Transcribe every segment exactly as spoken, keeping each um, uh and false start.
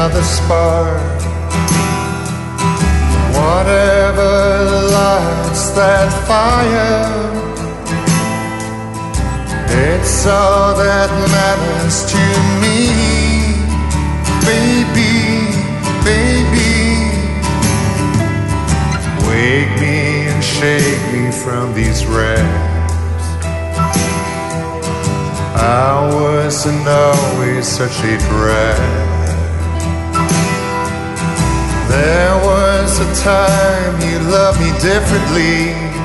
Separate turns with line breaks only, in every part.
another spark. Whatever lights that fire, it's all that matters to me. Baby, baby, wake me and shake me from these rags. I wasn't always such a drag. There was a time you loved me differently.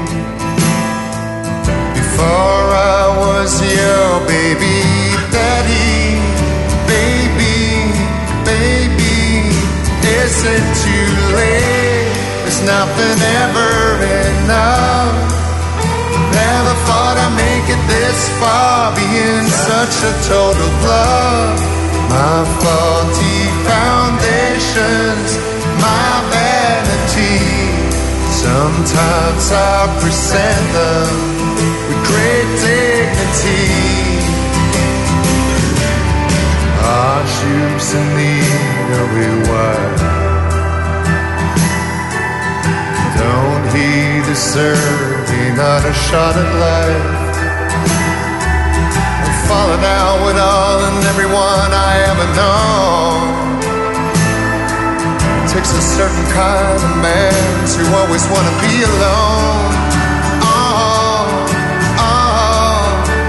Before I was your baby daddy. Baby, baby, is it too late? There's nothing ever enough. Never thought I'd make it this far, being such a total bluff. My faulty foundations, my vanity. Sometimes I present them with great dignity. Our shoes in need of a wire. Don't he deserve another shot at life? I'm falling out with all and everyone I ever known. It takes a certain kind of man to always want to be alone. Oh, oh.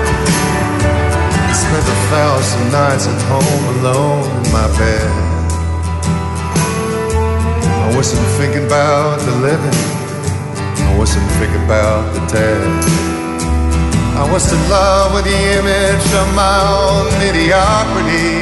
I spent a thousand nights at home alone in my bed. I wasn't thinking about the living, I wasn't thinking about the dead. I was in love with the image of my own mediocrity,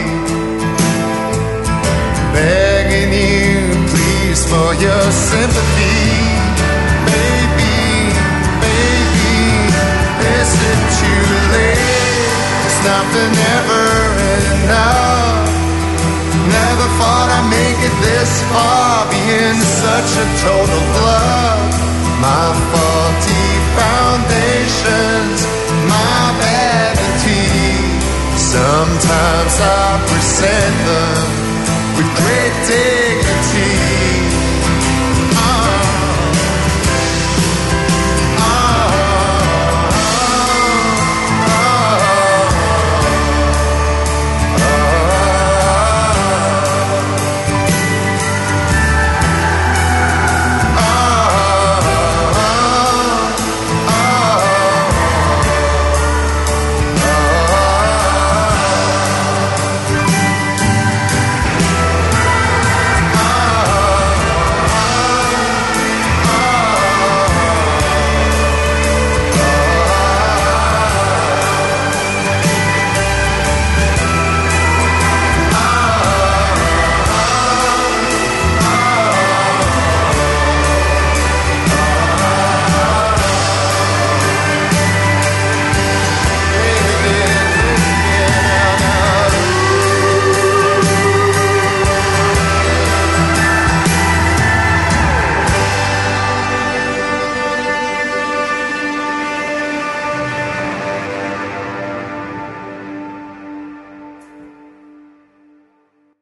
begging you please for your sympathy. Baby, baby, is it too late? There's nothing ever enough. Never thought I'd make it this far, being such a total bluff. My faulty foundations, my vanity. Sometimes I present them